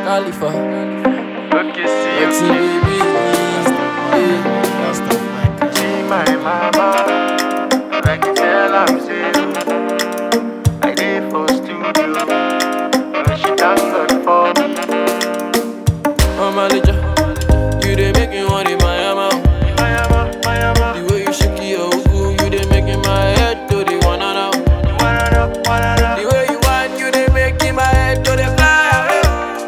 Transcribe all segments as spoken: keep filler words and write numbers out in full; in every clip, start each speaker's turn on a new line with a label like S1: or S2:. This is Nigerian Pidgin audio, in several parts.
S1: Khalifa.
S2: Okay, see you.
S1: See baby.
S2: See my mama. Like you tell I'm zero. I live for studio. When she thank God for me.
S1: Oh my lija, you dey make me want in my ama.
S2: Mayama, mayama.
S1: The way you shake your ugu, you dey making my head to the one and out.
S2: Wanna know, wanna know.
S1: The way you want, you dey making my head to the fly away.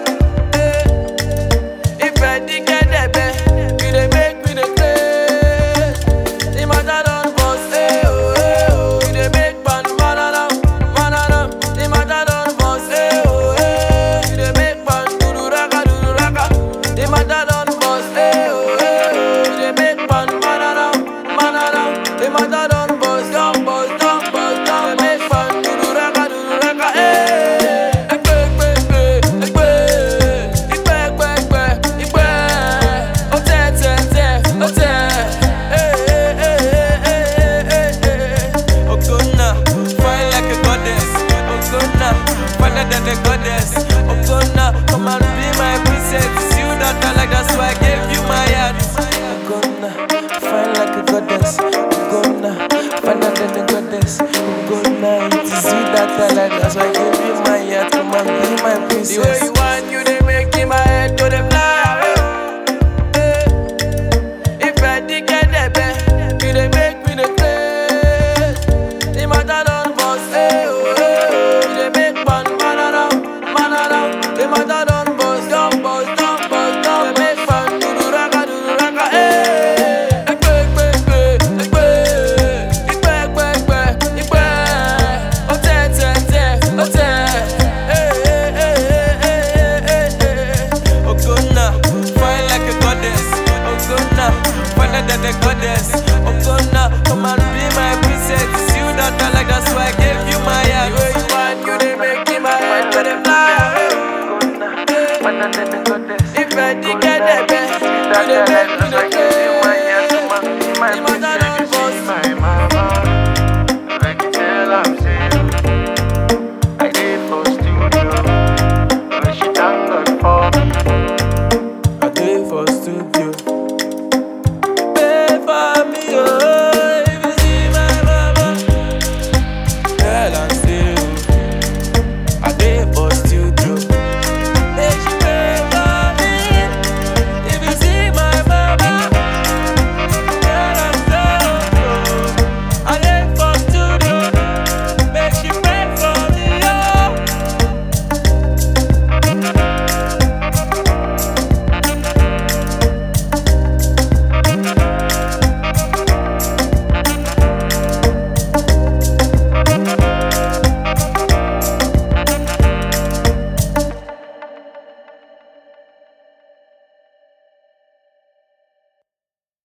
S1: Eh, if I did get that bad, you dey make me the craze. The matter don't bust, eh oh eh oh. You dey make man banana, banana. The matter don't bust, eh oh eh. You dey make man do do raka, do do raka. The matter don't bust, eh oh eh oh. You dey make man banana, banana. The matter don't bust, don't bust, don't bust, don't make man do do raka, do do raka, eh. Ekpe, ekpe, ekpe, ekpe, ekpe, ekpe, ekpe. Ote, te, te, ote. Eh, eh, eh, eh, eh, eh, eh.
S3: Ogona, fine like a goddess. Ogona, finer than a goddess. Ogona, come and be my princess. It's you that I like, that's why I gave you my heart. Ogona, fine like a goddess. Ogona, finer than a goddess. Ogona, it is you that I like, that's why I gave you my heart. Come and be my
S1: The way
S3: princess.
S1: you want